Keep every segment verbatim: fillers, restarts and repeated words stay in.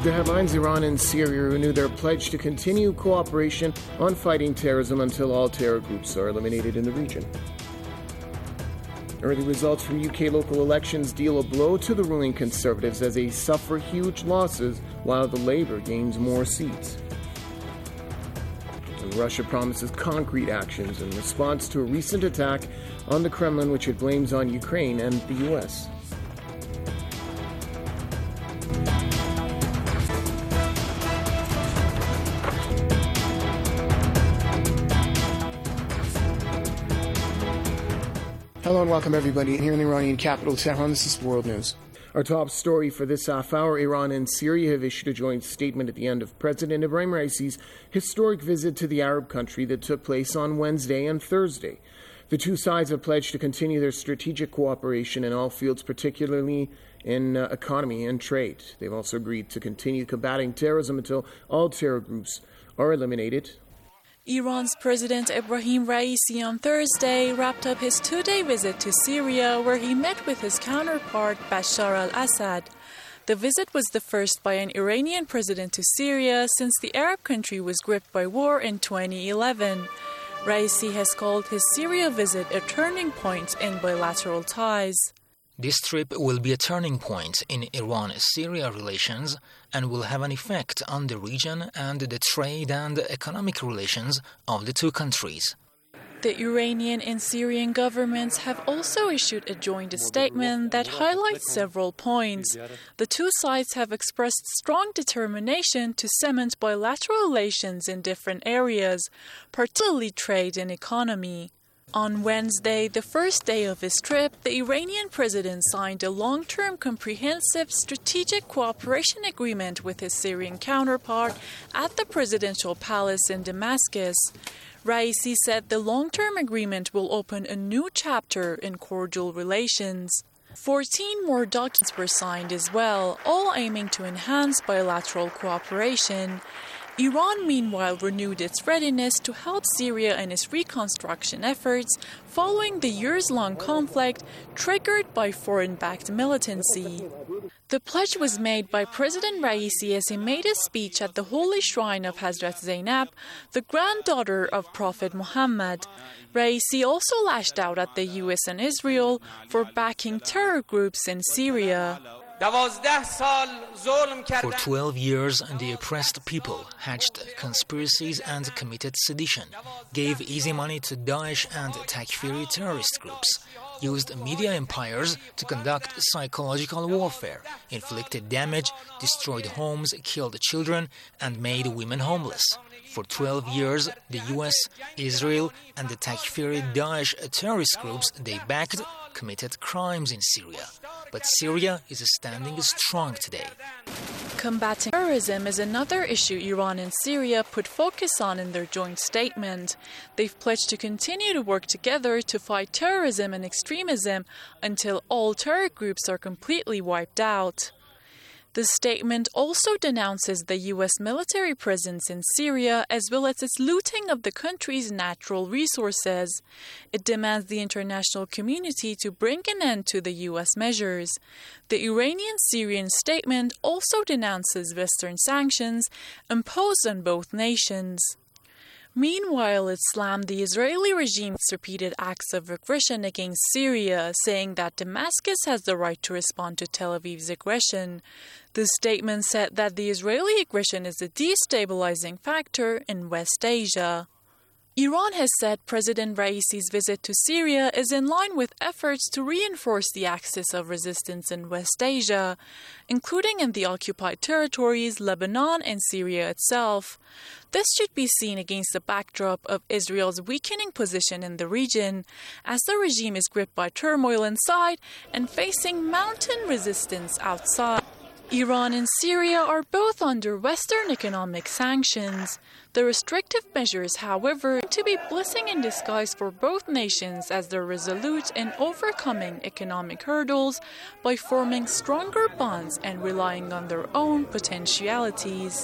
The headlines: Iran and Syria renew their pledge to continue cooperation on fighting terrorism until all terror groups are eliminated in the region. Early results from U K local elections deal a blow to the ruling Conservatives as they suffer huge losses while the Labour gains more seats. And Russia promises concrete actions in response to a recent attack on the Kremlin, which it blames on Ukraine and the U S. Hello and welcome everybody here in the Iranian capital, Tehran. This is World News. Our top story for this half hour: Iran and Syria have issued a joint statement at the end of President Ebrahim Raisi's historic visit to the Arab country that took place on Wednesday and Thursday. The two sides have pledged to continue their strategic cooperation in all fields, particularly in uh, economy and trade. They've also agreed to continue combating terrorism until all terror groups are eliminated. Iran's President Ebrahim Raisi on Thursday wrapped up his two-day visit to Syria, where he met with his counterpart Bashar al-Assad. The visit was the first by an Iranian president to Syria since the Arab country was gripped by war in twenty eleven. Raisi has called his Syria visit a turning point in bilateral ties. This trip will be a turning point in Iran-Syria relations and will have an effect on the region and the trade and economic relations of the two countries. The Iranian and Syrian governments have also issued a joint statement that highlights several points. The two sides have expressed strong determination to cement bilateral relations in different areas, particularly trade and economy. On Wednesday, the first day of his trip, the Iranian president signed a long-term comprehensive strategic cooperation agreement with his Syrian counterpart at the presidential palace in Damascus. Raisi said the long-term agreement will open a new chapter in cordial relations. Fourteen more documents were signed as well, all aiming to enhance bilateral cooperation. Iran, meanwhile, renewed its readiness to help Syria in its reconstruction efforts following the years-long conflict triggered by foreign-backed militancy. The pledge was made by President Raisi as he made a speech at the holy shrine of Hazrat Zainab, the granddaughter of Prophet Muhammad. Raisi also lashed out at the U S and Israel for backing terror groups in Syria. For twelve years, the oppressed people hatched conspiracies and committed sedition, gave easy money to Daesh and Takfiri terrorist groups, used media empires to conduct psychological warfare, inflicted damage, destroyed homes, killed children, and made women homeless. For twelve years, the U S, Israel, and the Takfiri Daesh terrorist groups they backed committed crimes in Syria. But Syria is standing strong today. Combating terrorism is another issue Iran and Syria put focus on in their joint statement. They've pledged to continue to work together to fight terrorism and extremism until all terror groups are completely wiped out. The statement also denounces the U S military presence in Syria as well as its looting of the country's natural resources. It demands the international community to bring an end to the U S measures. The Iranian-Syrian statement also denounces Western sanctions imposed on both nations. Meanwhile, it slammed the Israeli regime's repeated acts of aggression against Syria, saying that Damascus has the right to respond to Tel Aviv's aggression. The statement said that the Israeli aggression is a destabilizing factor in West Asia. Iran has said President Raisi's visit to Syria is in line with efforts to reinforce the axis of resistance in West Asia, including in the occupied territories, Lebanon, and Syria itself. This should be seen against the backdrop of Israel's weakening position in the region, as the regime is gripped by turmoil inside and facing mounting resistance outside. Iran and Syria are both under Western economic sanctions. The restrictive measures, however, are to be blessing in disguise for both nations as they're resolute in overcoming economic hurdles by forming stronger bonds and relying on their own potentialities.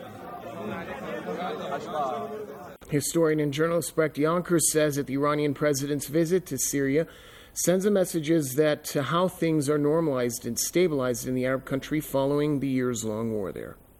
Historian and journalist Bret Yonkers says that the Iranian president's visit to Syria sends a message that uh, how things are normalized and stabilized in the Arab country following the years-long war there.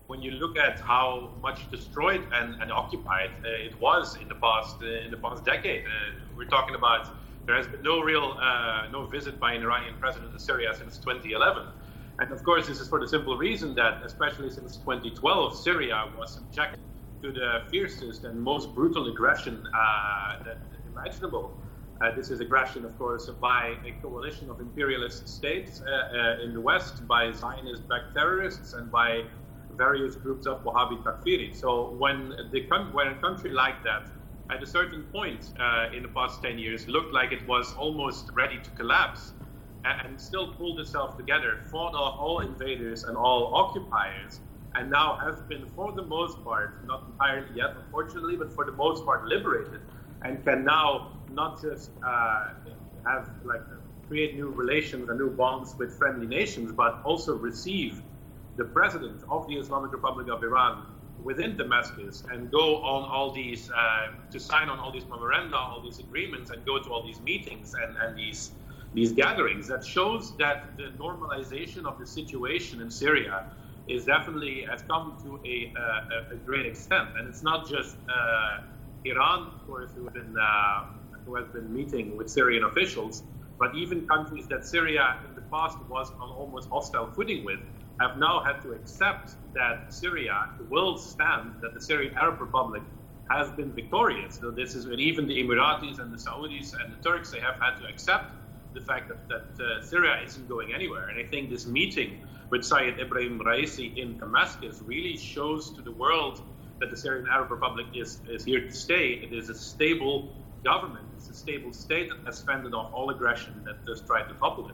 when you look at how much destroyed and, and occupied uh, it was in the past uh, in the past decade. Uh, we're talking about there has been no real uh, no visit by an Iranian president to Syria since twenty eleven. And of course, this is for the simple reason that, especially since twenty twelve, Syria was subjected to the fiercest and most brutal aggression uh, that imaginable. Uh, this is aggression, of course, by a coalition of imperialist states uh, uh, in the West, by Zionist-backed terrorists, and by various groups of Wahhabi Takfiri. So when, the, when a country like that, at a certain point uh, in the past ten years, looked like it was almost ready to collapse, and still pulled itself together, fought off all invaders and all occupiers, and now has been, for the most part, not entirely yet, unfortunately, but for the most part liberated, and can now not just uh, have, like, create new relations and new bonds with friendly nations, but also receive the president of the Islamic Republic of Iran within Damascus and go on all these, uh, to sign on all these memoranda, all these agreements, and go to all these meetings and, and these these gatherings. That shows that the normalization of the situation in Syria is definitely has come to a, uh, a great extent. And it's not just uh, Iran, of course, who, have been, uh, who has been meeting with Syrian officials, but even countries that Syria in the past was on almost hostile footing with have now had to accept that Syria will stand, that the Syrian Arab Republic has been victorious. So this is, and even the Emiratis and the Saudis and the Turks, they have had to accept the fact that, that uh, Syria isn't going anywhere. And I think this meeting with Sayyid Ibrahim Raisi in Damascus really shows to the world that the Syrian Arab Republic is, is here to stay. It is a stable government. It's a stable state that has fended off all aggression that has tried to topple it.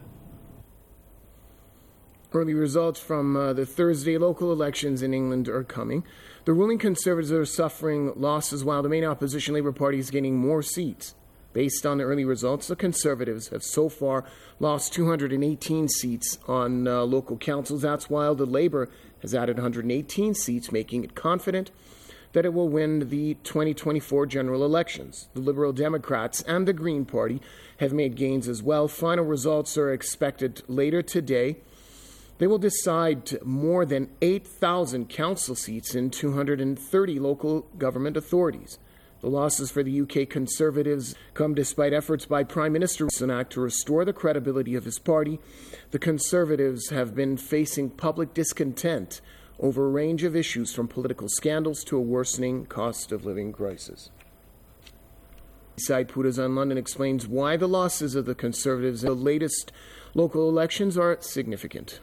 Early results from uh, the Thursday local elections in England are coming. The ruling Conservatives are suffering losses while the main opposition Labour Party is gaining more seats. Based on the early results, the Conservatives have so far lost two hundred eighteen seats on uh, local councils. That's while the Labour has added one hundred eighteen seats, making it confident that it will win the twenty twenty-four general elections. The Liberal Democrats and the Green Party have made gains as well. Final results are expected later today. They will decide more than eight thousand council seats in two hundred thirty local government authorities. The losses for the U K Conservatives come despite efforts by Prime Minister Sunak to restore the credibility of his party. The Conservatives have been facing public discontent over a range of issues, from political scandals to a worsening cost of living crisis. Said Purazan London explains why the losses of the Conservatives in the latest local elections are significant.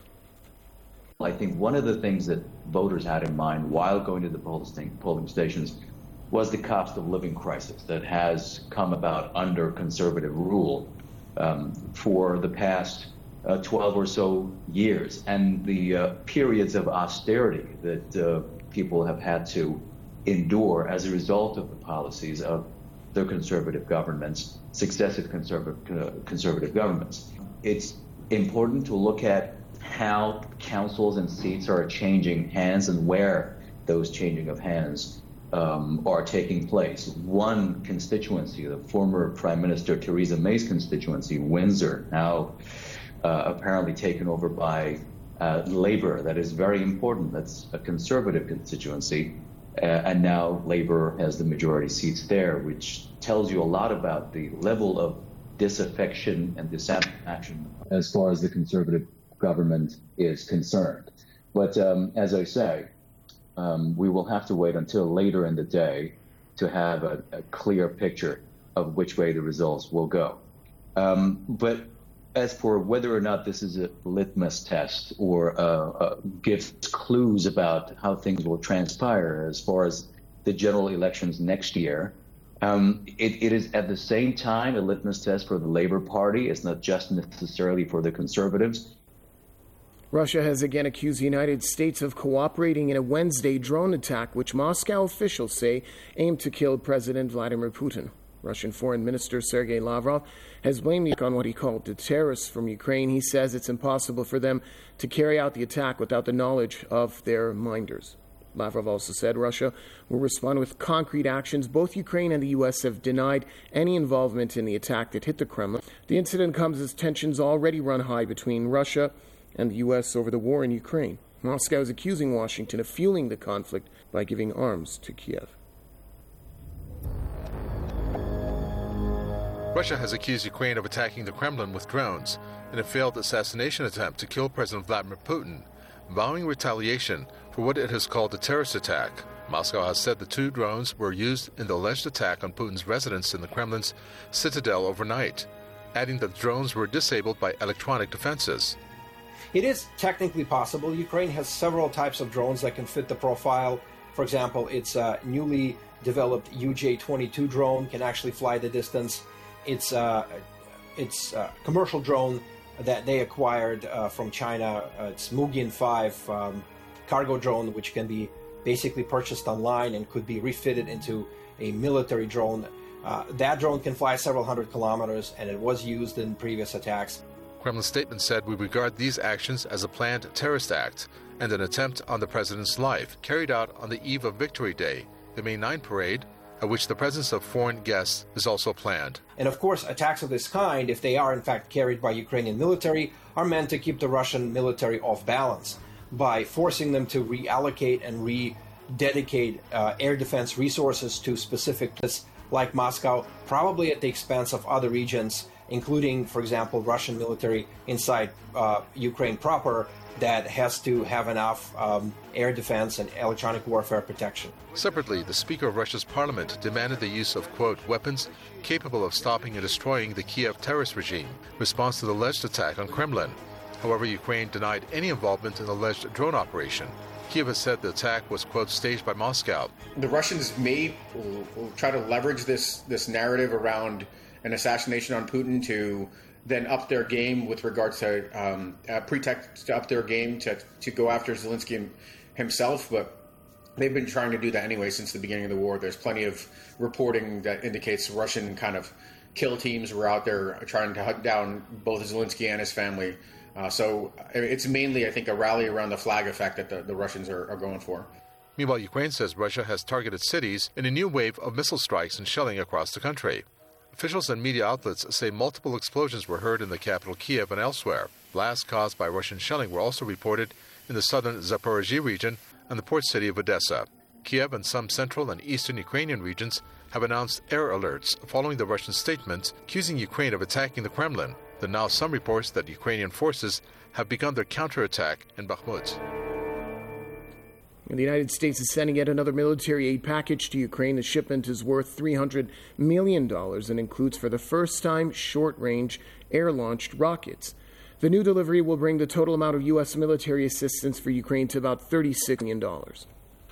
I think one of the things that voters had in mind while going to the polling stations was the cost of living crisis that has come about under Conservative rule um, for the past uh, twelve or so years, and the uh, periods of austerity that uh, people have had to endure as a result of the policies of the Conservative governments, successive conservative, uh, conservative governments. It's important to look at how councils and seats are changing hands and where those changing of hands um, are taking place. One constituency, the former Prime Minister Theresa May's constituency, Windsor, now uh, apparently taken over by uh, Labour. That is very important. That's a Conservative constituency. Uh, and now Labour has the majority seats there, which tells you a lot about the level of disaffection and dissatisfaction as far as the Conservative government is concerned. But um, as I say, um, we will have to wait until later in the day to have a, a clear picture of which way the results will go. Um, but as for whether or not this is a litmus test or uh, uh, gives clues about how things will transpire as far as the general elections next year, um, it, it is at the same time a litmus test for the Labour Party. It's not just necessarily for the Conservatives. Russia has again accused the United States of cooperating in a Wednesday drone attack, which Moscow officials say aimed to kill President Vladimir Putin. Russian Foreign Minister Sergei Lavrov has blamed the attack on what he called the terrorists from Ukraine. He says it's impossible for them to carry out the attack without the knowledge of their minders. Lavrov also said Russia will respond with concrete actions. Both Ukraine and the U S have denied any involvement in the attack that hit the Kremlin. The incident comes as tensions already run high between Russia and the U S over the war in Ukraine. Moscow is accusing Washington of fueling the conflict by giving arms to Kiev. Russia has accused Ukraine of attacking the Kremlin with drones in a failed assassination attempt to kill President Vladimir Putin, vowing retaliation for what it has called a terrorist attack. Moscow has said the two drones were used in the alleged attack on Putin's residence in the Kremlin's citadel overnight, adding that the drones were disabled by electronic defenses. It is technically possible. Ukraine has several types of drones that can fit the profile. For example, its uh, newly developed U J twenty-two drone can actually fly the distance. It's uh, it's a commercial drone that they acquired uh, from China. Uh, it's Mugin five um, cargo drone, which can be basically purchased online and could be refitted into a military drone. Uh, that drone can fly several hundred kilometers, and it was used in previous attacks. Kremlin statement said, "We regard these actions as a planned terrorist act and an attempt on the president's life, carried out on the eve of Victory Day, the May ninth parade, at which the presence of foreign guests is also planned." And of course, attacks of this kind, if they are in fact carried by Ukrainian military, are meant to keep the Russian military off balance by forcing them to reallocate and rededicate uh, air defense resources to specific places like Moscow, probably at the expense of other regions, including, for example, Russian military inside uh, Ukraine proper, that has to have enough um, air defense and electronic warfare protection. Separately, the Speaker of Russia's parliament demanded the use of, quote, weapons capable of stopping and destroying the Kiev terrorist regime in response to the alleged attack on Kremlin. However, Ukraine denied any involvement in the alleged drone operation. Kiev has said the attack was, quote, staged by Moscow. The Russians may try to leverage this, this narrative around an assassination on Putin to then up their game with regards to um, a pretext to up their game to, to go after Zelensky himself, but they've been trying to do that anyway since the beginning of the war. There's plenty of reporting that indicates Russian kind of kill teams were out there trying to hunt down both Zelensky and his family. Uh, so it's mainly, I think, a rally around the flag effect that the, the Russians are, are going for. Meanwhile, Ukraine says Russia has targeted cities in a new wave of missile strikes and shelling across the country. Officials and media outlets say multiple explosions were heard in the capital Kiev and elsewhere. Blasts caused by Russian shelling were also reported in the southern Zaporozhye region and the port city of Odessa. Kiev and some central and eastern Ukrainian regions have announced air alerts following the Russian statements accusing Ukraine of attacking the Kremlin. There are now some reports that Ukrainian forces have begun their counterattack in Bakhmut. And the United States is sending yet another military aid package to Ukraine. The shipment is worth three hundred million dollars and includes, for the first time, short-range air-launched rockets. The new delivery will bring the total amount of U S military assistance for Ukraine to about thirty-six million dollars.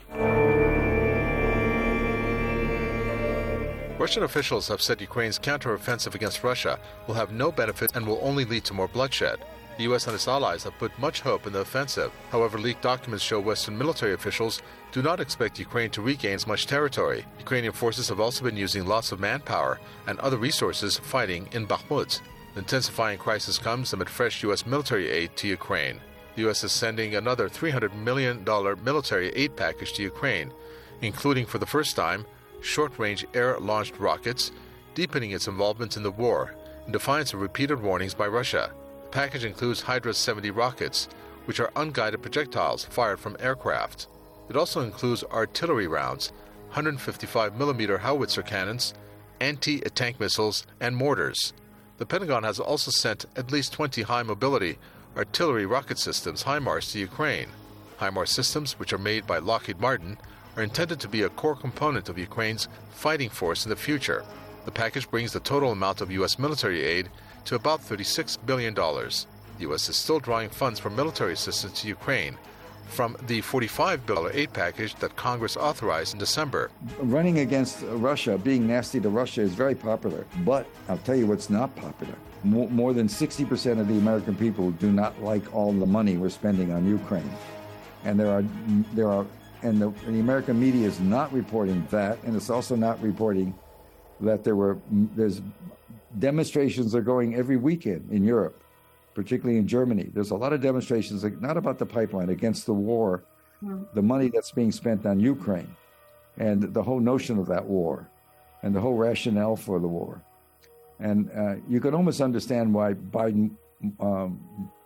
Russian officials have said Ukraine's counteroffensive against Russia will have no benefit and will only lead to more bloodshed. The U S and its allies have put much hope in the offensive. However, leaked documents show Western military officials do not expect Ukraine to regain as much territory. Ukrainian forces have also been using lots of manpower and other resources fighting in Bakhmut. The intensifying crisis comes amid fresh U S military aid to Ukraine. The U S is sending another three hundred million dollars military aid package to Ukraine, including, for the first time, short-range air-launched rockets, deepening its involvement in the war in defiance of repeated warnings by Russia. The package includes Hydra seventy rockets, which are unguided projectiles fired from aircraft. It also includes artillery rounds, one hundred fifty-five millimeter howitzer cannons, anti-tank missiles, and mortars. The Pentagon has also sent at least twenty high-mobility artillery rocket systems, HIMARS, to Ukraine. HIMARS systems, which are made by Lockheed Martin, are intended to be a core component of Ukraine's fighting force in the future. The package brings the total amount of U S military aid to about thirty-six billion dollars. The U S is still drawing funds for military assistance to Ukraine from the forty-five billion dollars aid package that Congress authorized in December. Running against Russia, being nasty to Russia, is very popular. But I'll tell you what's not popular. More, more than sixty percent of the American people do not like all the money we're spending on Ukraine. And there are, there are, and the, and the American media is not reporting that, and it's also not reporting that there were, there's demonstrations are going every weekend in Europe, particularly in Germany. There's a lot of demonstrations, not about the pipeline, against the war, mm. the money that's being spent on Ukraine, and the whole notion of that war, and the whole rationale for the war. And uh, you can almost understand why Biden um,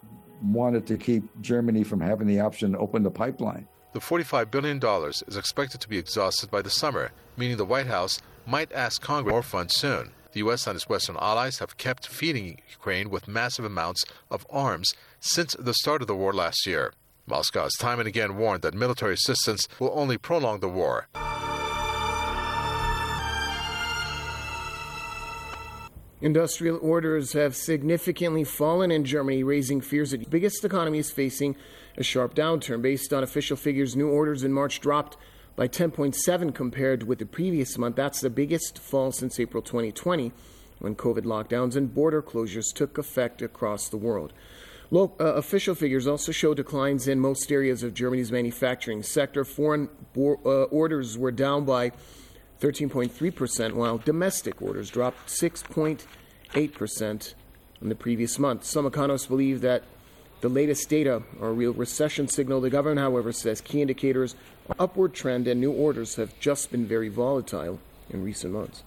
wanted to keep Germany from having the option to open the pipeline. The forty-five billion dollars is expected to be exhausted by the summer, meaning the White House might ask Congress for more funds soon. The U S and its Western allies have kept feeding Ukraine with massive amounts of arms since the start of the war last year. Moscow has time and again warned that military assistance will only prolong the war. Industrial orders have significantly fallen in Germany, raising fears that the biggest economy is facing a sharp downturn. Based on official figures, new orders in March dropped by ten point seven compared with the previous month. That's the biggest fall since April twenty twenty, when COVID lockdowns and border closures took effect across the world. Local, uh, official figures also show declines in most areas of Germany's manufacturing sector. Foreign bo- uh, orders were down by thirteen point three percent, while domestic orders dropped six point eight percent in the previous month. Some economists believe that the latest data are a real recession signal. The government, however, says key indicators are upward trend and new orders have just been very volatile in recent months.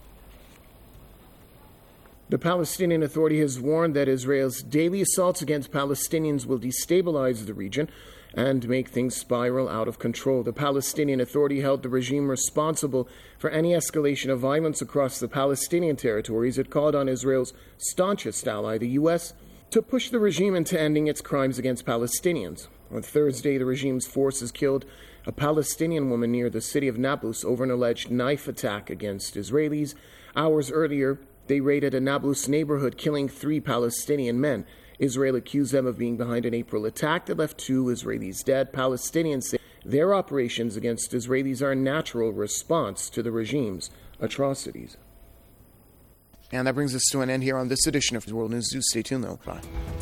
The Palestinian Authority has warned that Israel's daily assaults against Palestinians will destabilize the region and make things spiral out of control. The Palestinian Authority held the regime responsible for any escalation of violence across the Palestinian territories. It called on Israel's staunchest ally, the U S, to push the regime into ending its crimes against Palestinians. On Thursday, the regime's forces killed a Palestinian woman near the city of Nablus over an alleged knife attack against Israelis. Hours earlier, they raided a Nablus neighborhood, killing three Palestinian men. Israel accused them of being behind an April attack that left two Israelis dead. Palestinians say their operations against Israelis are a natural response to the regime's atrocities. And that brings us to an end here on this edition of World News. Do stay tuned, though. Bye.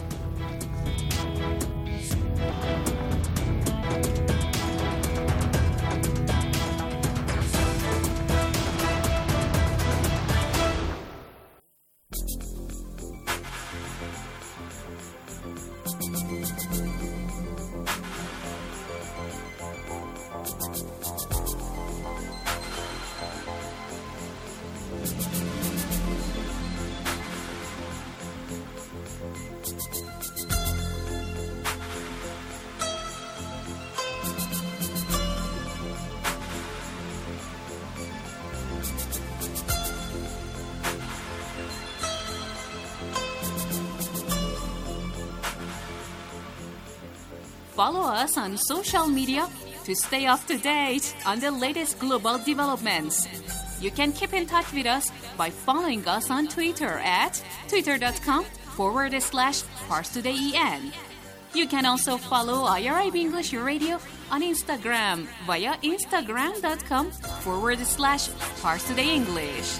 Follow us on social media to stay up to date on the latest global developments. You can keep in touch with us by following us on Twitter at twitter.com forward slash ParsTodayEN. You can also follow I R I B English Radio on Instagram via instagram.com forward slash ParsTodayEnglish.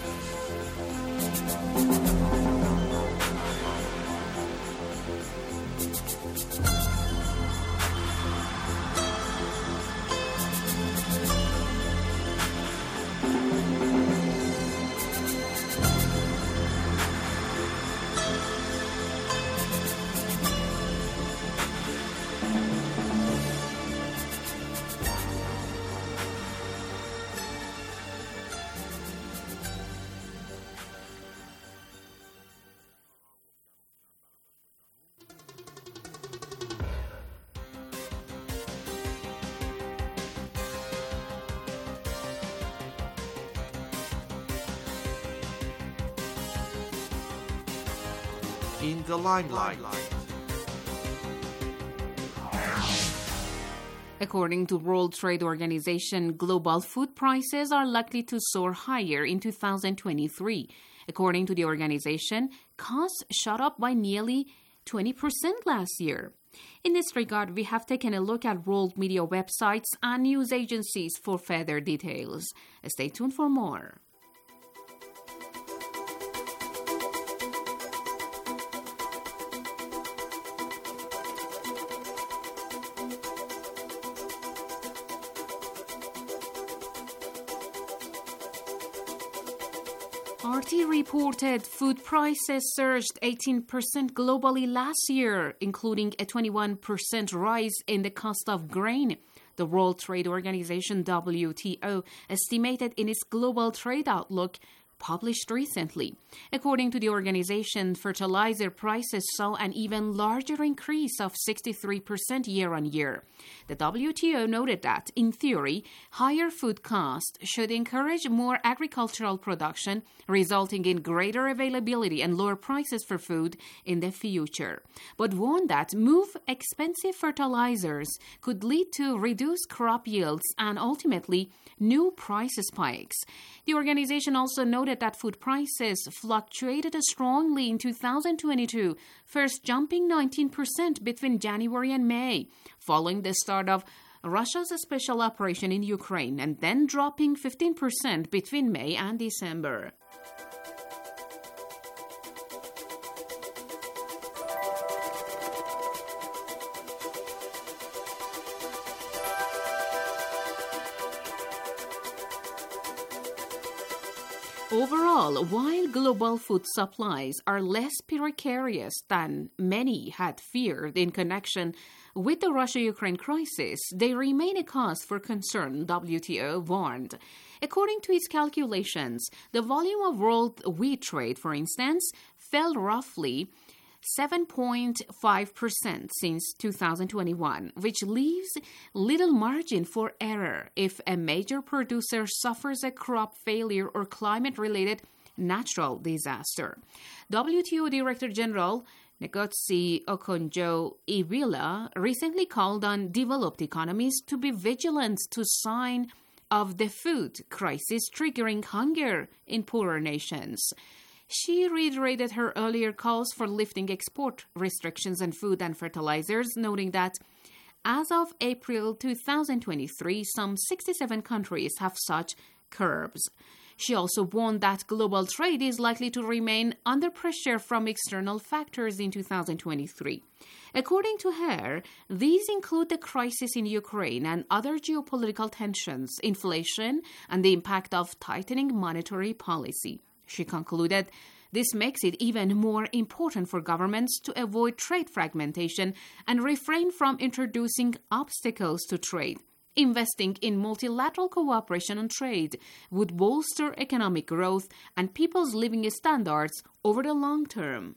In the limelight. According to World Trade Organization, global food prices are likely to soar higher in two thousand twenty-three. According to the organization, costs shot up by nearly twenty percent last year. In this regard, we have taken a look at world media websites and news agencies for further details. Stay tuned for more. R T reported food prices surged eighteen percent globally last year, including a twenty-one percent rise in the cost of grain. The World Trade Organization, W T O, estimated in its global trade outlook published recently. According to the organization, fertilizer prices saw an even larger increase of sixty-three percent year-on-year. The W T O noted that, in theory, higher food costs should encourage more agricultural production, resulting in greater availability and lower prices for food in the future, but warned that move expensive fertilizers could lead to reduced crop yields and ultimately new price spikes. The organization also noted that food prices fluctuated strongly in two thousand twenty-two, first jumping nineteen percent between January and May, following the start of Russia's special operation in Ukraine, and then dropping fifteen percent between May and December. Overall, while global food supplies are less precarious than many had feared in connection with the Russia-Ukraine crisis, they remain a cause for concern, W T O warned. According to its calculations, the volume of world wheat trade, for instance, fell roughly seven point five percent since two thousand twenty-one, which leaves little margin for error if a major producer suffers a crop failure or climate-related natural disaster. W T O Director General Ngozi Okonjo-Iweala recently called on developed economies to be vigilant to sign of the food crisis triggering hunger in poorer nations. She reiterated her earlier calls for lifting export restrictions on food and fertilizers, noting that as of April two thousand twenty-three, some sixty-seven countries have such curbs. She also warned that global trade is likely to remain under pressure from external factors in two thousand twenty-three. According to her, these include the crisis in Ukraine and other geopolitical tensions, inflation, and the impact of tightening monetary policy. She concluded, this makes it even more important for governments to avoid trade fragmentation and refrain from introducing obstacles to trade. Investing in multilateral cooperation on trade would bolster economic growth and people's living standards over the long term.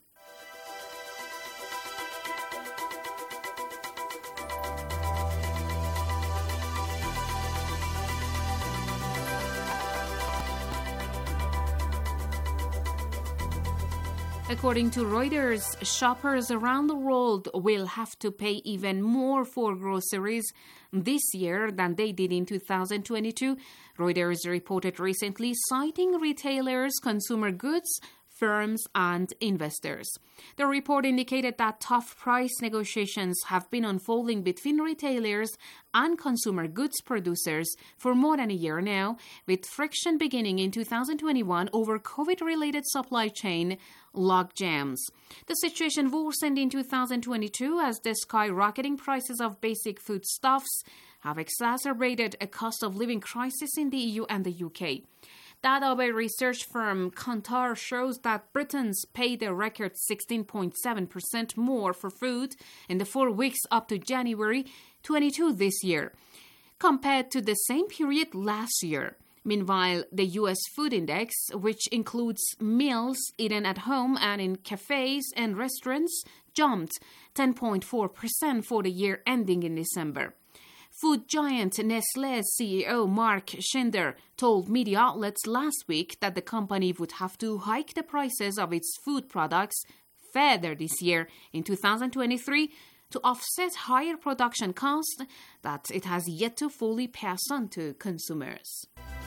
According to Reuters, shoppers around the world will have to pay even more for groceries this year than they did in two thousand twenty-two, Reuters reported recently, citing retailers, consumer goods, firms, and investors. The report indicated that tough price negotiations have been unfolding between retailers and consumer goods producers for more than a year now, with friction beginning in two thousand twenty-one over COVID-related supply chain logjams. The situation worsened in two thousand twenty-two as the skyrocketing prices of basic foodstuffs have exacerbated a cost of living crisis in the E U and the U K. Data of a research firm, Kantar, shows that Britons paid a record sixteen point seven percent more for food in the four weeks up to January twenty-second this year, compared to the same period last year. Meanwhile, the U S Food Index, which includes meals eaten at home and in cafes and restaurants, jumped ten point four percent for the year ending in December. Food giant Nestlé's C E O Mark Schindler told media outlets last week that the company would have to hike the prices of its food products further this year in two thousand twenty-three to offset higher production costs that it has yet to fully pass on to consumers.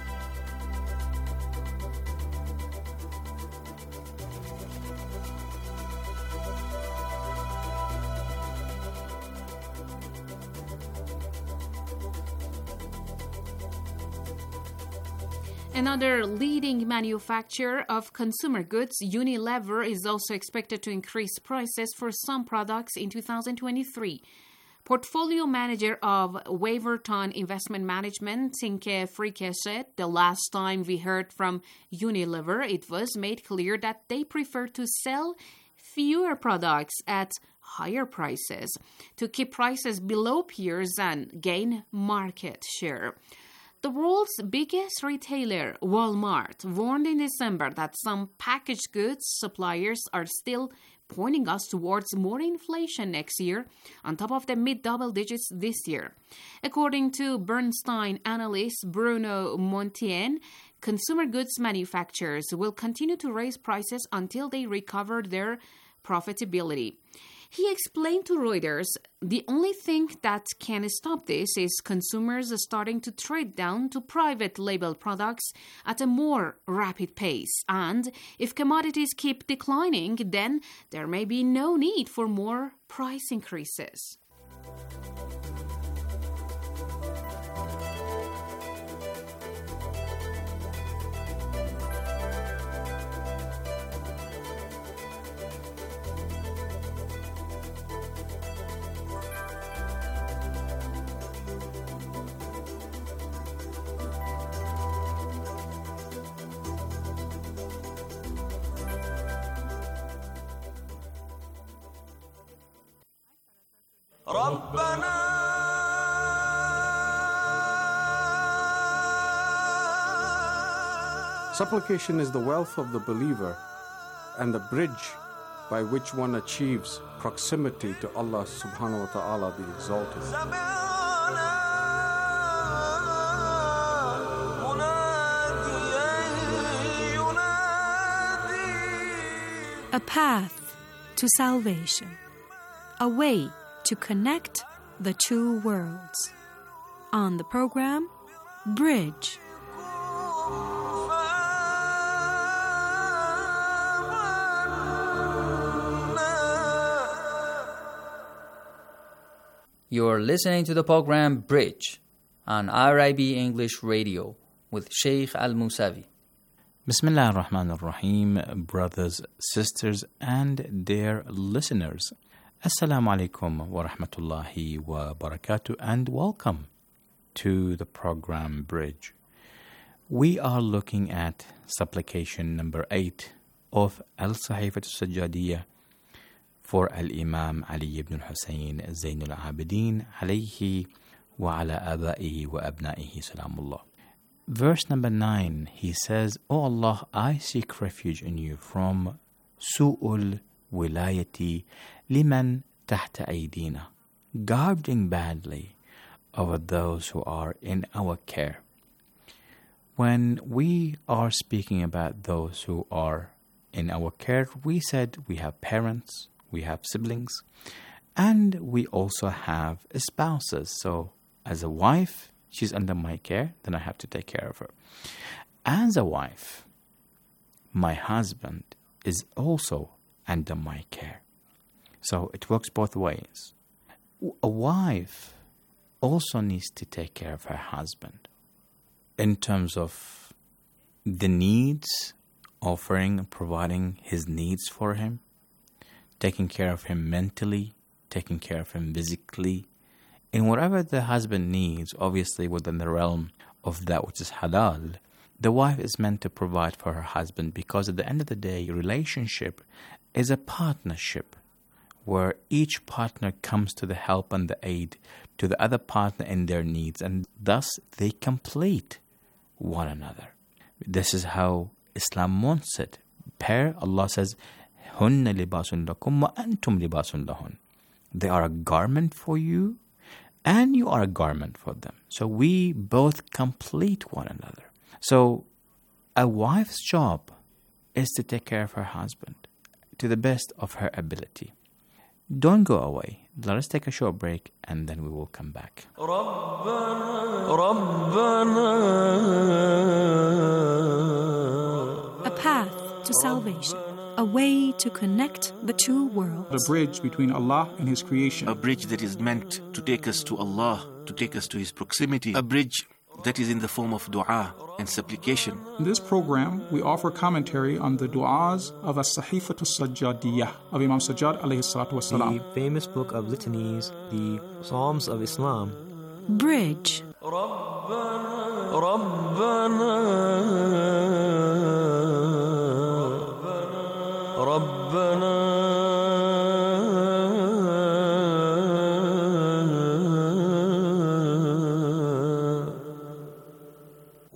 Another leading manufacturer of consumer goods, Unilever, is also expected to increase prices for some products in two thousand twenty-three. Portfolio manager of Waverton Investment Management, Tinke Frike, said the last time we heard from Unilever, it was made clear that they prefer to sell fewer products at higher prices to keep prices below peers and gain market share. The world's biggest retailer, Walmart, warned in December that some packaged goods suppliers are still pointing us towards more inflation next year, on top of the mid-double digits this year. According to Bernstein analyst Bruno Montien, consumer goods manufacturers will continue to raise prices until they recover their profitability. He explained to Reuters, the only thing that can stop this is consumers starting to trade down to private label products at a more rapid pace. And if commodities keep declining, then there may be no need for more price increases. Supplication is the wealth of the believer and the bridge by which one achieves proximity to Allah subhanahu wa ta'ala the Exalted. A path to salvation, a way to connect the two worlds. On the program, Bridge. You're listening to the program Bridge on R I B English Radio with Sheikh Al-Musavi. Bismillah ar-Rahman ar-Rahim, brothers, sisters, and dear listeners. Assalamu alaikum wa rahmatullahi wa barakatuh, and welcome to the program Bridge. We are looking at supplication number eight of Al-Sahifat al-Sajjadiyah for Al-Imam Ali ibn Hussein Zayn al-Abidin alayhi wa ala abaihi wa abnaihi salamullah. Verse number nine, he says, O Allah, I seek refuge in you from su'ul wilayati liman tahta aydina, guarding badly over those who are in our care. When we are speaking about those who are in our care, we said we have parents, we have siblings, and we also have spouses. So as a wife, she's under my care, then I have to take care of her. As a wife, my husband is also under my care. So it works both ways. A wife also needs to take care of her husband in terms of the needs, offering and providing his needs for him, taking care of him mentally, taking care of him physically, in whatever the husband needs, obviously within the realm of that which is halal. The wife is meant to provide for her husband, because at the end of the day, relationship is a partnership where each partner comes to the help and the aid to the other partner in their needs, and thus they complete one another. This is how Islam wants it. Pair, Allah says, Hunna libasun lakum wa antum libasun lahun. They are a garment for you, and you are a garment for them. So we both complete one another. So a wife's job is to take care of her husband to the best of her ability. Don't go away. Let us take a short break, and then we will come back. A path to salvation. A way to connect the two worlds. The bridge between Allah and His creation. A bridge that is meant to take us to Allah, to take us to His proximity. A bridge that is in the form of dua and supplication. In this program, we offer commentary on the du'as of As-Sahifat al-Sajjadiyah of Imam Sajjad alayhi salatu wasalam. The famous book of litanies, the Psalms of Islam. Bridge.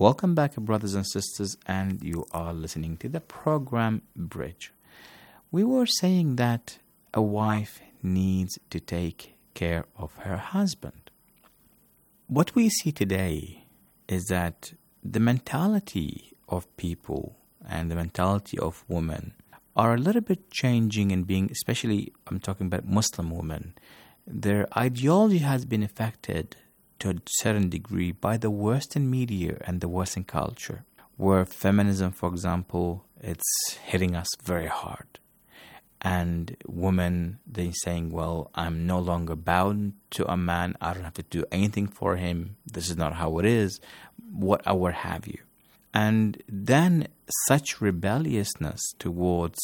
Welcome back, brothers and sisters, and you are listening to the program Bridge. We were saying that a wife needs to take care of her husband. What we see today is that the mentality of people and the mentality of women are a little bit changing and being, especially I'm talking about Muslim women, their ideology has been affected to a certain degree by the Western media and the Western culture, where feminism, for example, it's hitting us very hard. And women, they're saying, well, I'm no longer bound to a man. I don't have to do anything for him. This is not how it is. What, what have you. And then such rebelliousness towards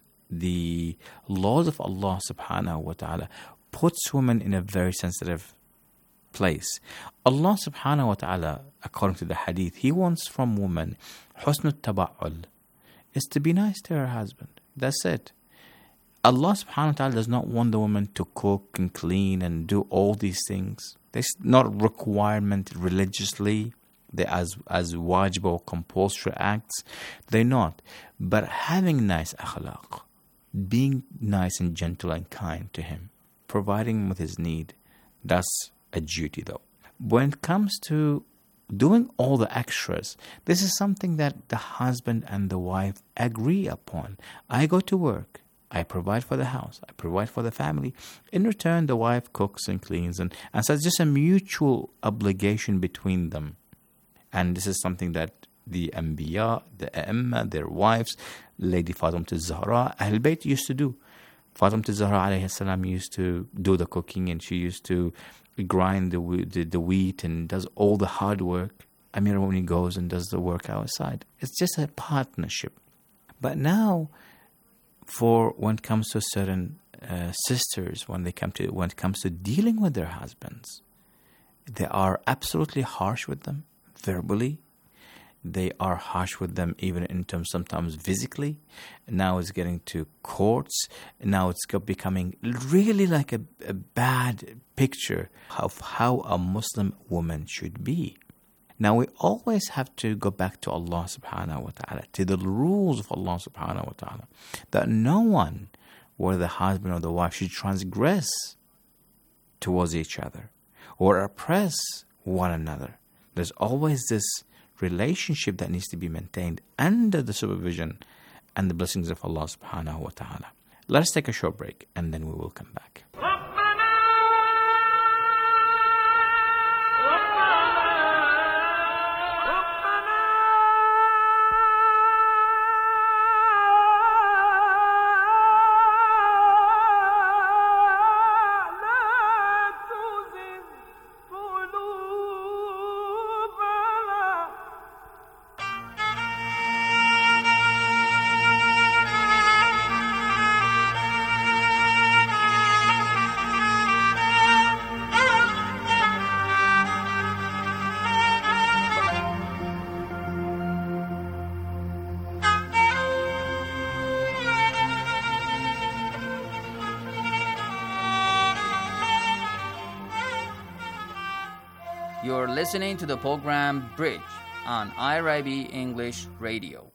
the laws of Allah subhanahu wa ta'ala puts women in a very sensitive place. Allah subhanahu wa ta'ala, according to the hadith, He wants from women husn al-taba'ul, is to be nice to her husband. That's it. Allah subhanahu wa ta'ala does not want the woman to cook and clean and do all these things. There's not a requirement religiously. They as as wajib or compulsory acts. They're not. But having nice akhlaq, being nice and gentle and kind to him, providing him with his need, that's a duty though. When it comes to doing all the extras, this is something that the husband and the wife agree upon. I go to work. I provide for the house. I provide for the family. In return, the wife cooks and cleans. And, and so it's just a mutual obligation between them. And this is something that the Anbiya, the A'imma, their wives, Lady Fatima al-Zahra, Ahl Bayt used to do. Fatima al-Zahra alayhi salam used to do the cooking, and she used to grind the, the, the wheat and does all the hard work. Amir Mu'minin goes and does the work outside. It's just a partnership. But now, for when it comes to certain uh, sisters, when they come to when it comes to dealing with their husbands, they are absolutely harsh with them verbally. They are harsh with them even in terms sometimes physically. Now it's getting to courts. Now it's becoming really like a, a bad picture of how a Muslim woman should be. Now we always have to go back to Allah subhanahu wa ta'ala, to the rules of Allah subhanahu wa ta'ala, that no one, whether the husband or the wife, should transgress towards each other or oppress one another. There's always this relationship that needs to be maintained under the supervision and the blessings of Allah subhanahu wa ta'ala. Let us take a short break and then we will come back. You're listening to the program Bridge on I R I B English Radio.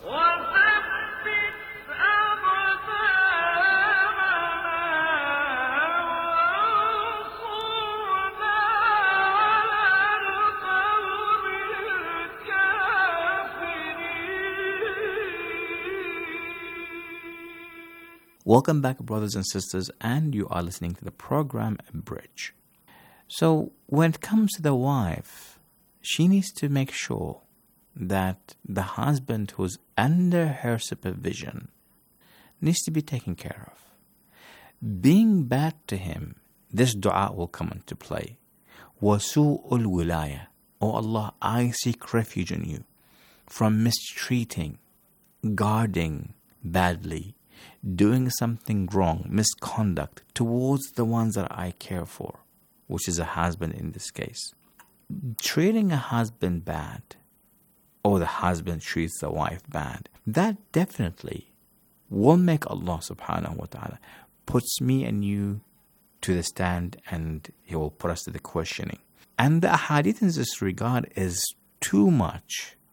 Welcome back, brothers and sisters, and you are listening to the program Bridge. So when it comes to the wife, she needs to make sure that the husband who's under her supervision needs to be taken care of. Being bad to him, this dua will come into play. وَسُوءُ الْوِلَايَةِ Oh Allah, I seek refuge in you from mistreating, guarding badly, doing something wrong, misconduct towards the ones that I care for, which is a husband in this case. Treating a husband bad, or the husband treats the wife bad, that definitely will make Allah subhanahu wa ta'ala puts me and you to the stand, and He will put us to the questioning. And the ahadith in this regard is too much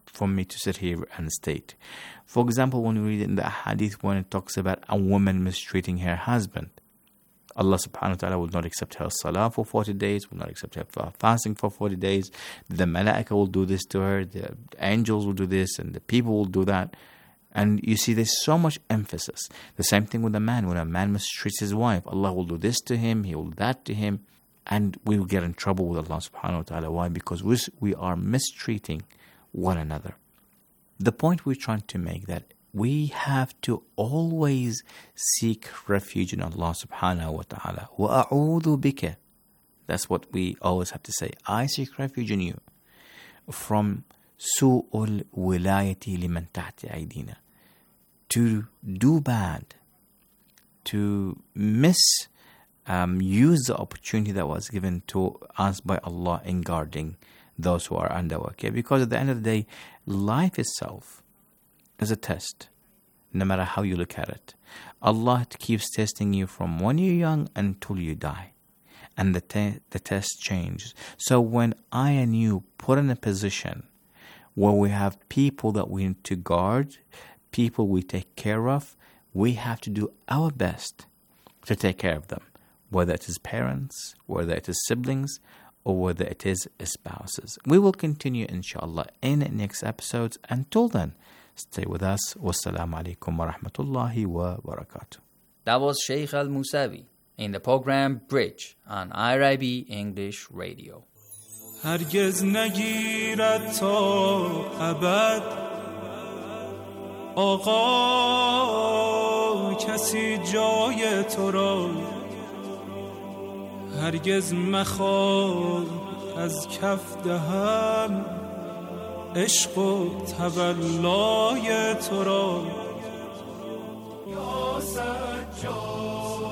for me to sit here and state. For example, when we read in the hadith, when it talks about a woman mistreating her husband, Allah subhanahu wa ta'ala will not accept her salah for forty days, will not accept her fasting for forty days. The malaika will do this to her, the angels will do this, and the people will do that. And you see, there's so much emphasis. The same thing with a man. When a man mistreats his wife, Allah will do this to him, He will do that to him. And we will get in trouble with Allah subhanahu wa ta'ala. Why? Because we are mistreating one another. The point we're trying to make that we have to always seek refuge in Allah subhanahu wa ta'ala. وَأَعُوذُ بِكَ. That's what we always have to say. I seek refuge in you from سُوءُ الْوِلَايَةِ لِمَنْ تَحْتِ أَيْدِينَ. To do bad, to miss Um, use the opportunity that was given to us by Allah in guarding those who are under our care. Because at the end of the day, life itself is a test, no matter how you look at it. Allah keeps testing you from when you're young until you die. And the, te- the test changes. So when I and you put in a position where we have people that we need to guard, people we take care of, we have to do our best to take care of them. Whether it is parents, whether it is siblings, or whether it is spouses. We will continue, inshallah, in next episodes. Until then, stay with us. Wassalamu alaikum wa rahmatullahi wa barakatuh. That was Sheikh Al-Musawi in the program Bridge on I R I B English Radio. هرگز نگیرد تا ابد آقا کسی جای تو را هرگز مخواه از کف دهم عشق و تولای تو را یا سجاد.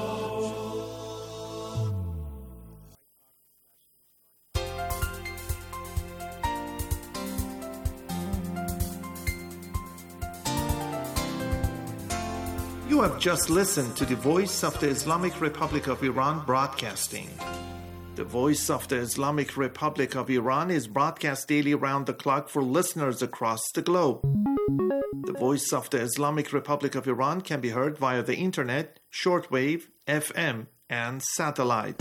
You have just listened to the Voice of the Islamic Republic of Iran broadcasting. The Voice of the Islamic Republic of Iran is broadcast daily around the clock for listeners across the globe. The Voice of the Islamic Republic of Iran can be heard via the internet, shortwave, F M, and satellite.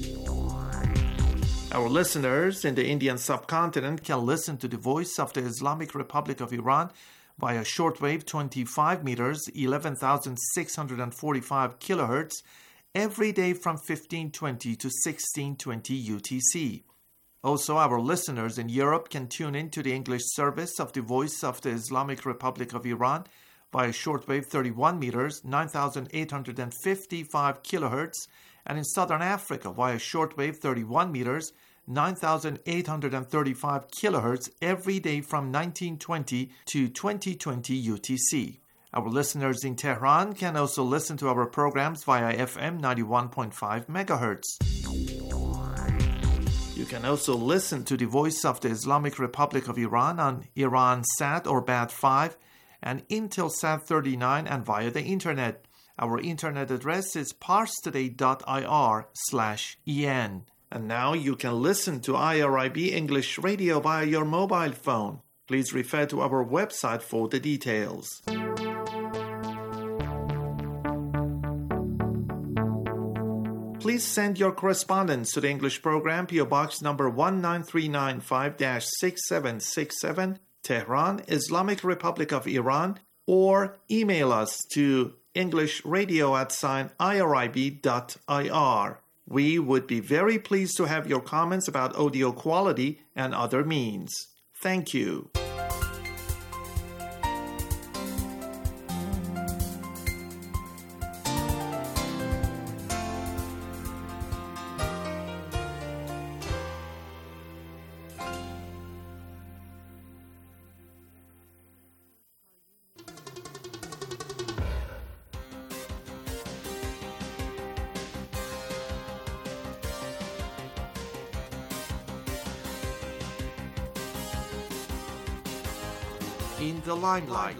Our listeners in the Indian subcontinent can listen to the Voice of the Islamic Republic of Iran via shortwave twenty-five meters, eleven thousand six hundred forty-five kilohertz, every day from fifteen twenty to sixteen twenty U T C. Also, our listeners in Europe can tune in to the English service of the Voice of the Islamic Republic of Iran via shortwave thirty-one meters, nine thousand eight hundred fifty-five kilohertz, and in Southern Africa via shortwave thirty-one meters, nine thousand eight hundred thirty-five kilohertz every day from nineteen twenty to twenty twenty U T C. Our listeners in Tehran can also listen to our programs via F M ninety-one point five megahertz. You can also listen to the Voice of the Islamic Republic of Iran on Iransat or B A T five and Intelsat thirty-nine and via the internet. Our internet address is parstoday.ir slash en. And now you can listen to I R I B English Radio via your mobile phone. Please refer to our website for the details. Please send your correspondence to the English program, P O Box number one nine three nine five dash six seven six seven, Tehran, Islamic Republic of Iran, or email us to englishradio at sign irib dot ir. We would be very pleased to have your comments about audio quality and other means. Thank you. In the limelight.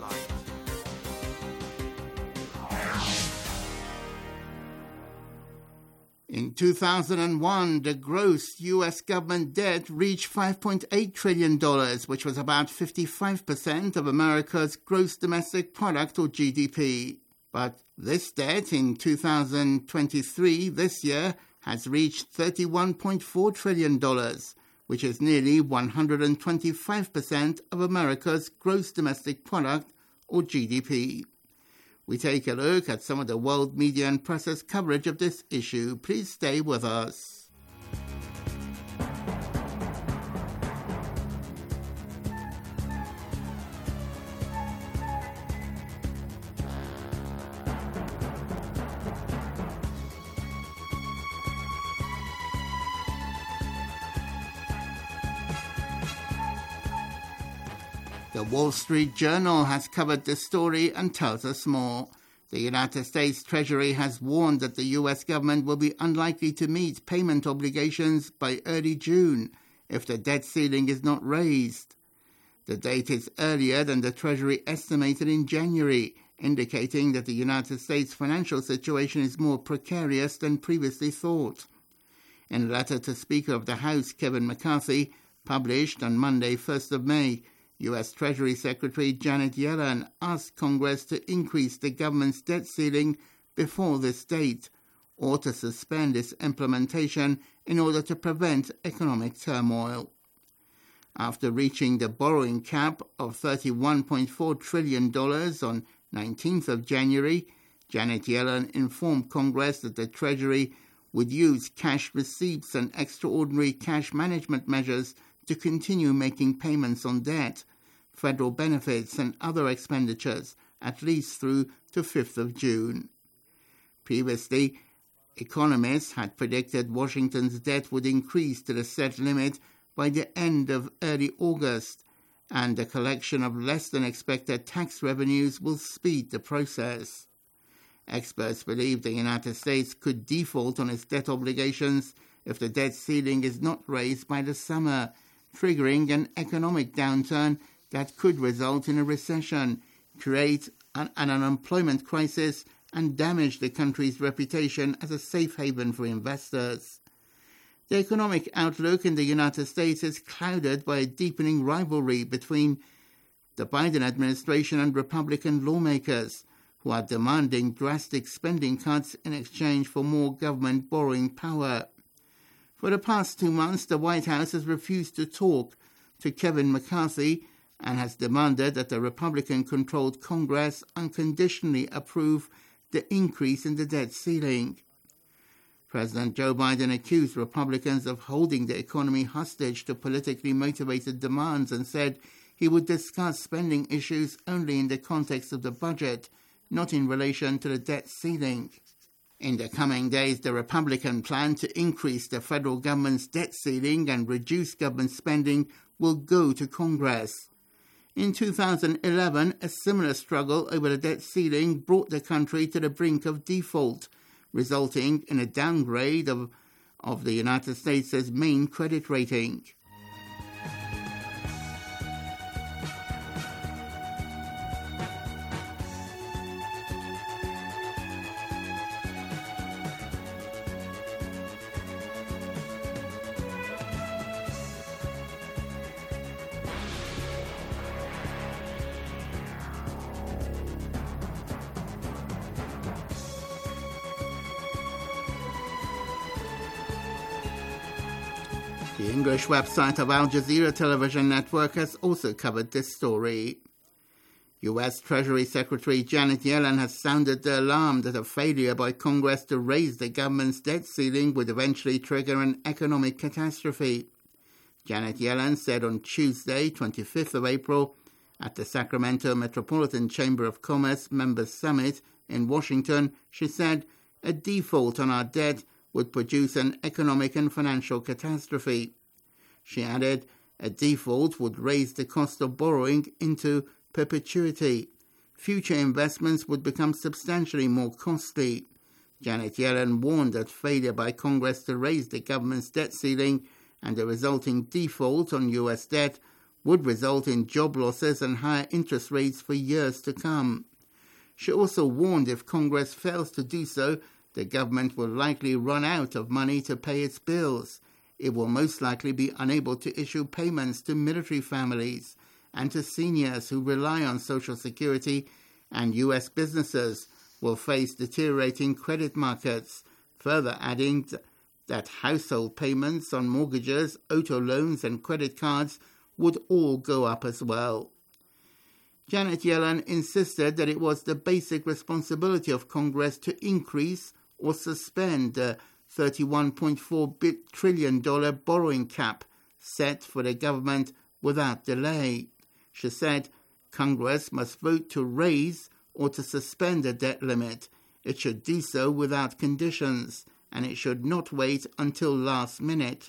In two thousand one, the gross U S government debt reached five point eight trillion dollars, which was about fifty-five percent of America's gross domestic product, or G D P. But this debt in two thousand twenty-three, this year, has reached thirty-one point four trillion dollars, which is nearly one hundred twenty-five percent of America's gross domestic product, or G D P. We take a look at some of the world media and press's coverage of this issue. Please stay with us. The Wall Street Journal has covered this story and tells us more. The United States Treasury has warned that the U S government will be unlikely to meet payment obligations by early June if the debt ceiling is not raised. The date is earlier than the Treasury estimated in January, indicating that the United States financial situation is more precarious than previously thought. In a letter to Speaker of the House Kevin McCarthy, published on Monday, first of May, U S Treasury Secretary Janet Yellen asked Congress to increase the government's debt ceiling before this date, or to suspend its implementation in order to prevent economic turmoil. After reaching the borrowing cap of thirty-one point four trillion dollars on nineteenth of January, Janet Yellen informed Congress that the Treasury would use cash receipts and extraordinary cash management measures to continue making payments on debt, federal benefits and other expenditures, at least through to fifth of June. Previously, economists had predicted Washington's debt would increase to the set limit by the end of early August, and the collection of less than expected tax revenues will speed the process. Experts believe the United States could default on its debt obligations if the debt ceiling is not raised by the summer, triggering an economic downturn that could result in a recession, create an, an unemployment crisis, and damage the country's reputation as a safe haven for investors. The economic outlook in the United States is clouded by a deepening rivalry between the Biden administration and Republican lawmakers, who are demanding drastic spending cuts in exchange for more government borrowing power. For the past two months, the White House has refused to talk to Kevin McCarthy and has demanded that the Republican-controlled Congress unconditionally approve the increase in the debt ceiling. President Joe Biden accused Republicans of holding the economy hostage to politically motivated demands and said he would discuss spending issues only in the context of the budget, not in relation to the debt ceiling. In the coming days, the Republican plan to increase the federal government's debt ceiling and reduce government spending will go to Congress. In two thousand eleven, a similar struggle over the debt ceiling brought the country to the brink of default, resulting in a downgrade of, of the United States' main credit rating. The English website of Al Jazeera Television Network has also covered this story. U S Treasury Secretary Janet Yellen has sounded the alarm that a failure by Congress to raise the government's debt ceiling would eventually trigger an economic catastrophe. Janet Yellen said on Tuesday, twenty-fifth of April, at the Sacramento Metropolitan Chamber of Commerce Members Summit in Washington, she said, "A default on our debt would produce an economic and financial catastrophe." She added, "A default would raise the cost of borrowing into perpetuity. Future investments would become substantially more costly." Janet Yellen warned that failure by Congress to raise the government's debt ceiling and the resulting default on U S debt would result in job losses and higher interest rates for years to come. She also warned if Congress fails to do so, the government will likely run out of money to pay its bills. It will most likely be unable to issue payments to military families and to seniors who rely on Social Security, and U S businesses will face deteriorating credit markets, further adding that household payments on mortgages, auto loans and credit cards would all go up as well. Janet Yellen insisted that it was the basic responsibility of Congress to increase or suspend the thirty-one point four trillion dollars borrowing cap set for the government without delay. She said Congress must vote to raise or to suspend the debt limit. It should do so without conditions, and it should not wait until last minute.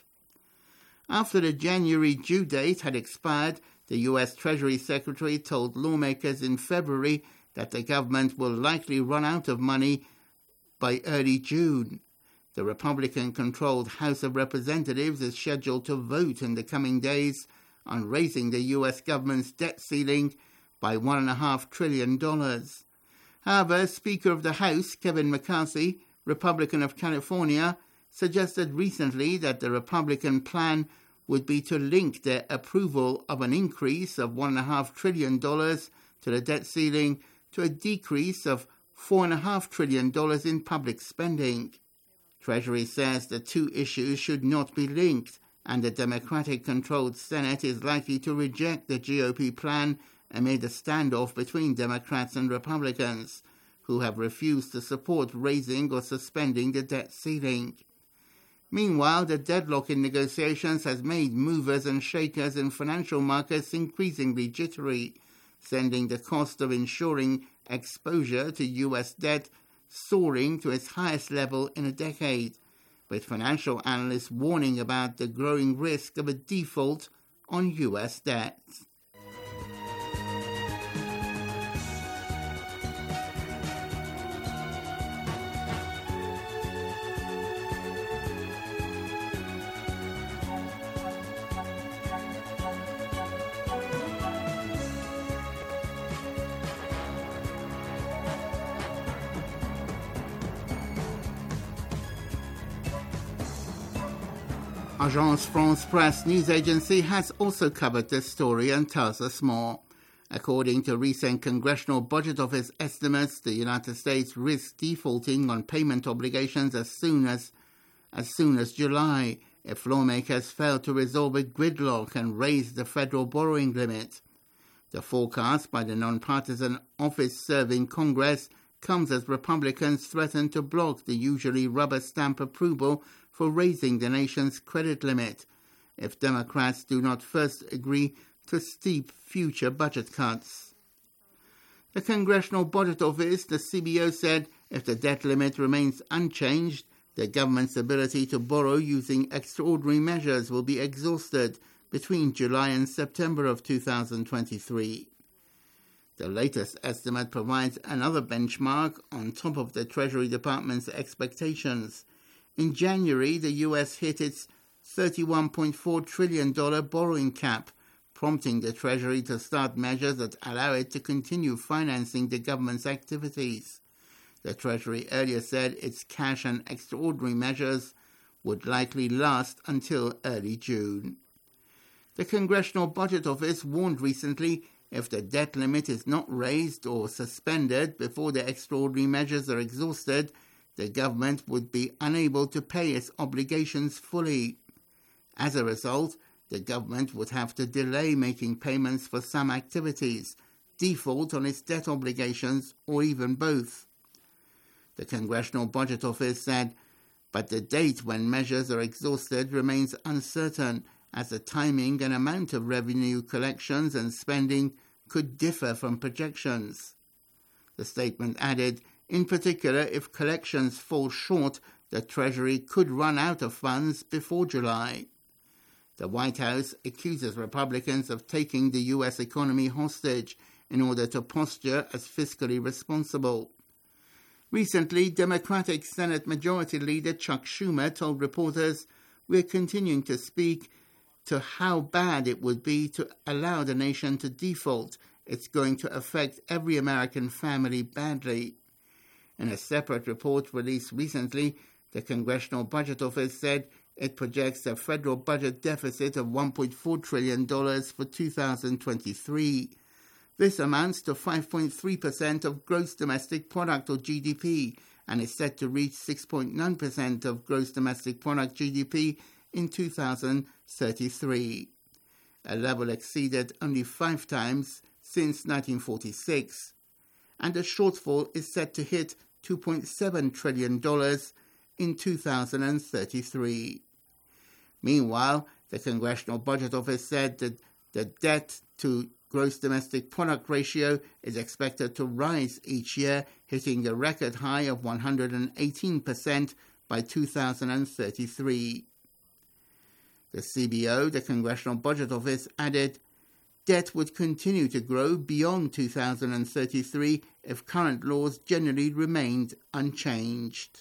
After the January due date had expired, the U S Treasury Secretary told lawmakers in February that the government will likely run out of money by early June. The Republican-controlled House of Representatives is scheduled to vote in the coming days on raising the U S government's debt ceiling by one point five trillion dollars. However, Speaker of the House, Kevin McCarthy, Republican of California, suggested recently that the Republican plan would be to link their approval of an increase of one point five trillion dollars to the debt ceiling to a decrease of four point five trillion dollars in public spending. Treasury says the two issues should not be linked, and the Democratic-controlled Senate is likely to reject the G O P plan amid a standoff between Democrats and Republicans, who have refused to support raising or suspending the debt ceiling. Meanwhile, the deadlock in negotiations has made movers and shakers in financial markets increasingly jittery, sending the cost of insuring exposure to U S debt soaring to its highest level in a decade, with financial analysts warning about the growing risk of a default on U S debt. Agence France-Presse news agency has also covered this story and tells us more. According to recent Congressional Budget Office estimates, the United States risks defaulting on payment obligations as soon as, as soon as July if lawmakers fail to resolve a gridlock and raise the federal borrowing limit. The forecast by the nonpartisan office serving Congress comes as Republicans threaten to block the usually rubber stamp approval for raising the nation's credit limit if Democrats do not first agree to steep future budget cuts. The Congressional Budget Office, the C B O, said if the debt limit remains unchanged, the government's ability to borrow using extraordinary measures will be exhausted between July and September of two thousand twenty-three. The latest estimate provides another benchmark on top of the Treasury Department's expectations. In January, the U S hit its thirty-one point four trillion dollars borrowing cap, prompting the Treasury to start measures that allow it to continue financing the government's activities. The Treasury earlier said its cash and extraordinary measures would likely last until early June. The Congressional Budget Office warned recently if the debt limit is not raised or suspended before the extraordinary measures are exhausted, the government would be unable to pay its obligations fully. As a result, the government would have to delay making payments for some activities, default on its debt obligations, or even both. The Congressional Budget Office said, but the date when measures are exhausted remains uncertain, as the timing and amount of revenue collections and spending could differ from projections. The statement added, in particular, if collections fall short, the Treasury could run out of funds before July. The White House accuses Republicans of taking the U S economy hostage in order to posture as fiscally responsible. Recently, Democratic Senate Majority Leader Chuck Schumer told reporters, "We're continuing to speak to how bad it would be to allow the nation to default. It's going to affect every American family badly." In a separate report released recently, the Congressional Budget Office said it projects a federal budget deficit of one point four trillion dollars for two thousand twenty-three. This amounts to five point three percent of gross domestic product, or G D P, and is set to reach six point nine percent of gross domestic product, G D P, in two thousand thirty-three, a level exceeded only five times since nineteen forty-six, and a shortfall is set to hit two point seven trillion dollars in two thousand thirty-three. Meanwhile, the Congressional Budget Office said that the debt to gross domestic product ratio is expected to rise each year, hitting a record high of one hundred eighteen percent by two thousand thirty-three. The C B O, the Congressional Budget Office, added, debt would continue to grow beyond two thousand thirty-three if current laws generally remained unchanged.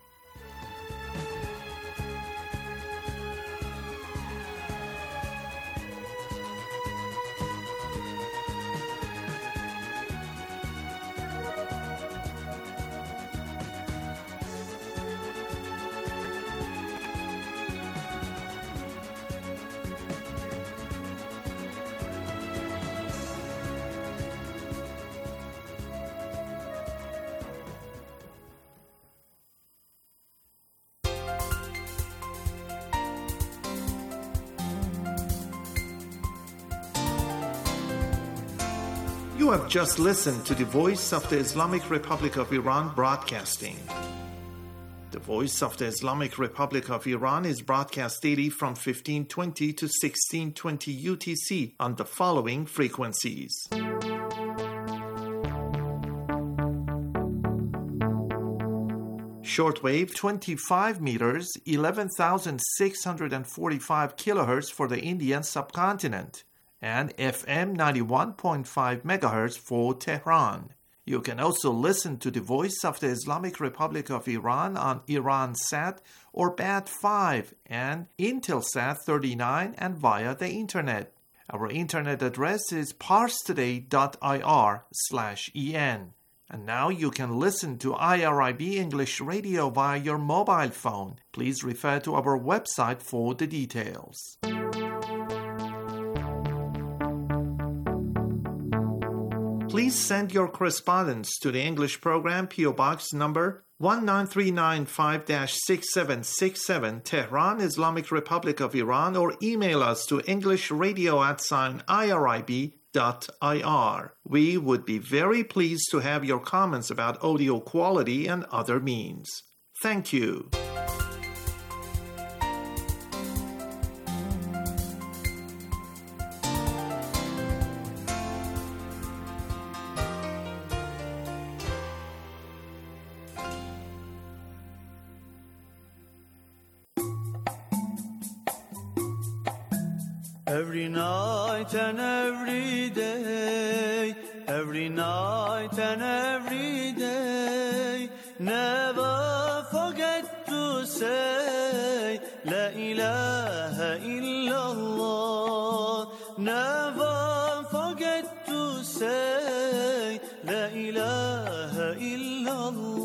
You have just listened to the Voice of the Islamic Republic of Iran broadcasting. The Voice of the Islamic Republic of Iran is broadcast daily from fifteen twenty to sixteen twenty U T C on the following frequencies. Shortwave twenty-five meters, eleven thousand six hundred forty-five kilohertz for the Indian subcontinent, and F M ninety-one point five megahertz for Tehran. You can also listen to the Voice of the Islamic Republic of Iran on Iransat or B A T five and Intelsat thirty-nine and via the internet. Our internet address is parstoday.ir slash en. And now you can listen to I R I B English Radio via your mobile phone. Please refer to our website for the details. Please send your correspondence to the English program, P O Box number one nine three nine five dash six seven six seven, Tehran, Islamic Republic of Iran, or email us to englishradio at sign irib dot ir. We would be very pleased to have your comments about audio quality and other means. Thank you. Every night and every day, every night and every day, never forget to say La ilaha illallah. Never forget to say La ilaha illallah.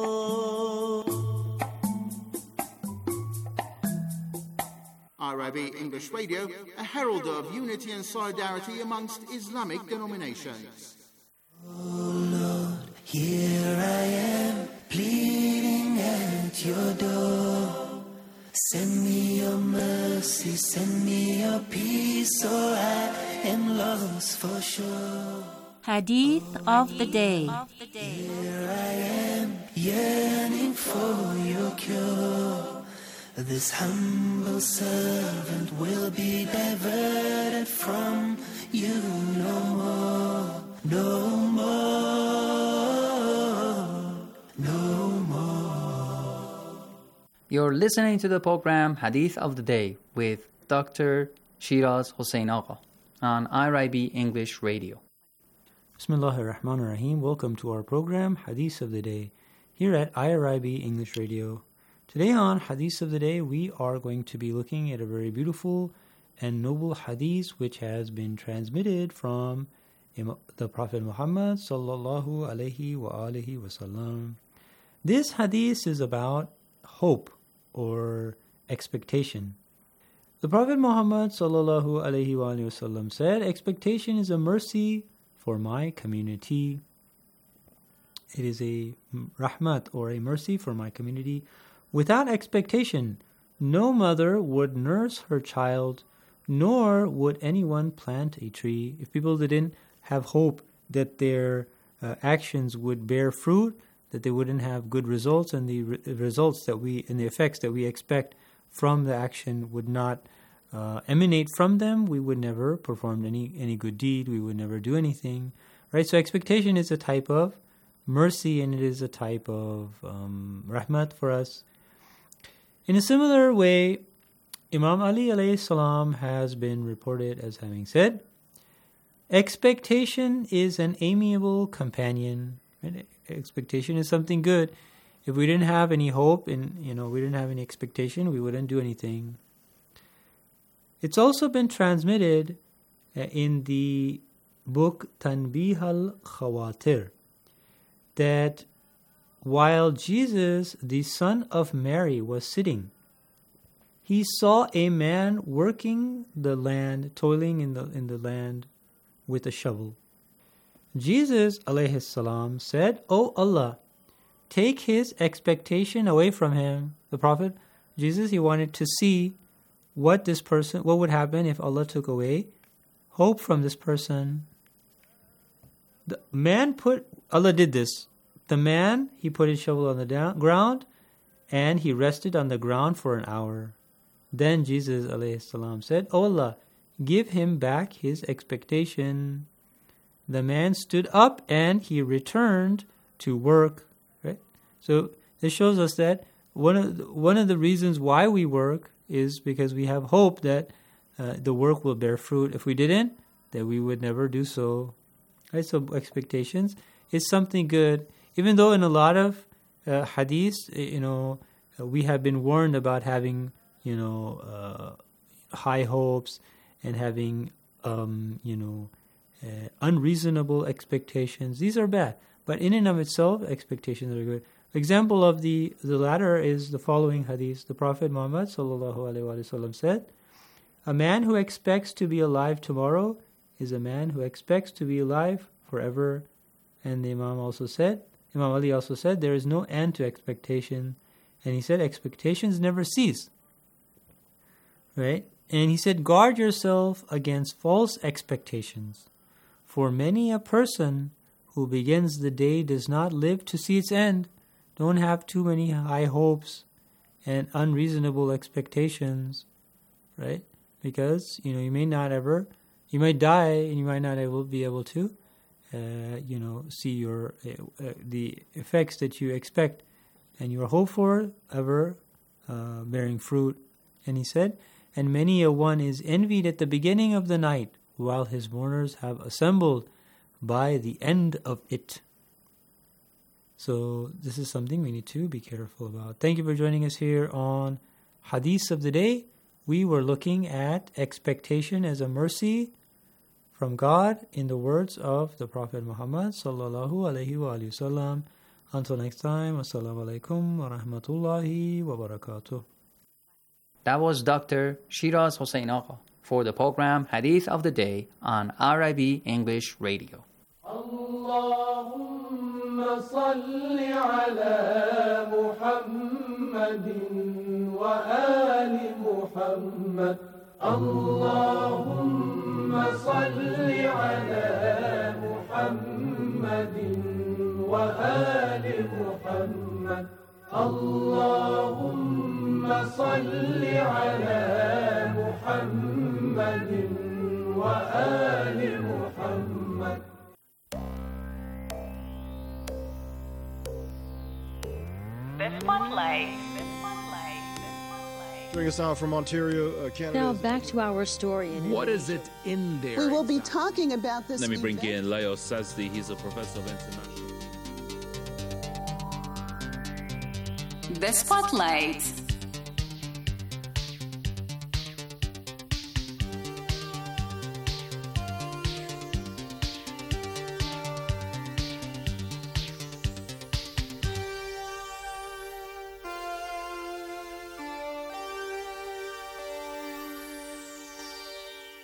I R I B English Radio, a herald of unity and solidarity amongst Islamic denominations. Oh Lord, here I am, pleading at your door. Send me your mercy, send me your peace, or I am lost for sure. Hadith of the day. Here I am, yearning for your cure. This humble servant will be diverted from you no more, no more, no more. You're listening to the program Hadith of the Day with Doctor Shiraz Hossein Agha on I R I B English Radio. Bismillahir Rahmanir Rahim. Welcome to our program Hadith of the Day here at I R I B English Radio. Today on Hadith of the Day, we are going to be looking at a very beautiful and noble hadith which has been transmitted from the Prophet Muhammad sallallahu alaihi wa alihi wasallam. This hadith is about hope or expectation. The Prophet Muhammad sallallahu alaihi wasallam said, expectation is a mercy for my community. It is a rahmat or a mercy for my community. Without expectation, no mother would nurse her child, nor would anyone plant a tree. If people didn't have hope that their uh, actions would bear fruit, that they wouldn't have good results, and the re- results that we and the effects that we expect from the action would not uh, emanate from them, we would never perform any any good deed. We would never do anything, right? So expectation is a type of mercy, and it is a type of um, rahmat for us. In a similar way, Imam Ali alayhi salam has been reported as having said, expectation is an amiable companion. Right? Expectation is something good. If we didn't have any hope and you know we didn't have any expectation, we wouldn't do anything. It's also been transmitted in the book Tanbih al-Khawatir that while Jesus, the son of Mary, was sitting, he saw a man working the land, toiling in the in the land with a shovel. Jesus alayhi salam said, "O Allah, take his expectation away from him." The Prophet, Jesus, he wanted to see what this person, what would happen if Allah took away hope from this person. The man put, Allah did this. The man, he put his shovel on the down, ground and he rested on the ground for an hour. Then Jesus alayhi salam said, "O Allah, give him back his expectation." The man stood up and he returned to work. Right? So this shows us that one of the, one of the reasons why we work is because we have hope that uh, the work will bear fruit. If we didn't, then we would never do so. Right? So expectations is something good. Even though in a lot of uh, hadiths, you know, uh, we have been warned about having, you know, uh, high hopes and having, um, you know, uh, unreasonable expectations. These are bad. But in and of itself, expectations are good. Example of the, the latter is the following hadith. The Prophet Muhammad sallallahu alaihi wasallam said, "A man who expects to be alive tomorrow is a man who expects to be alive forever." And the Imam also said, Imam Ali also said, "There is no end to expectation." And he said, expectations never cease. Right? And he said, "Guard yourself against false expectations. For many a person who begins the day does not live to see its end." Don't have too many high hopes and unreasonable expectations, right? Because, you know, you may not ever, you might die and you might not able, be able to, uh, you know, see your uh, the effects that you expect and you hope for ever uh, bearing fruit. And he said, "And many a one is envied at the beginning of the night, while his mourners have assembled by the end of it." So this is something we need to be careful about. Thank you for joining us here on Hadith of the Day. We were looking at expectation as a mercy from God in the words of the Prophet Muhammad sallallahu alaihi wasallam. Until next time, assalamu alaikum wa rahmatullahi wa barakatuh. That was Doctor Shiraz Hossein Agha for the program Hadith of the Day on R I B English Radio. اللهم صل على محمد وآل محمد اللهم صل على محمد وآل محمد اللهم صل على محمد وآل محمد. The Spotlight. Joining us now from Ontario, uh, Canada. Now back to our story. In what is it in there? We will be talking about this. Let me bring in Leo Sazdi. He's a professor of international. The Spotlight.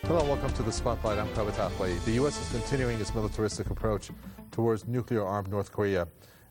Hello, welcome to the Spotlight. I'm Kavit Ahway. The U S is continuing its militaristic approach towards nuclear-armed North Korea.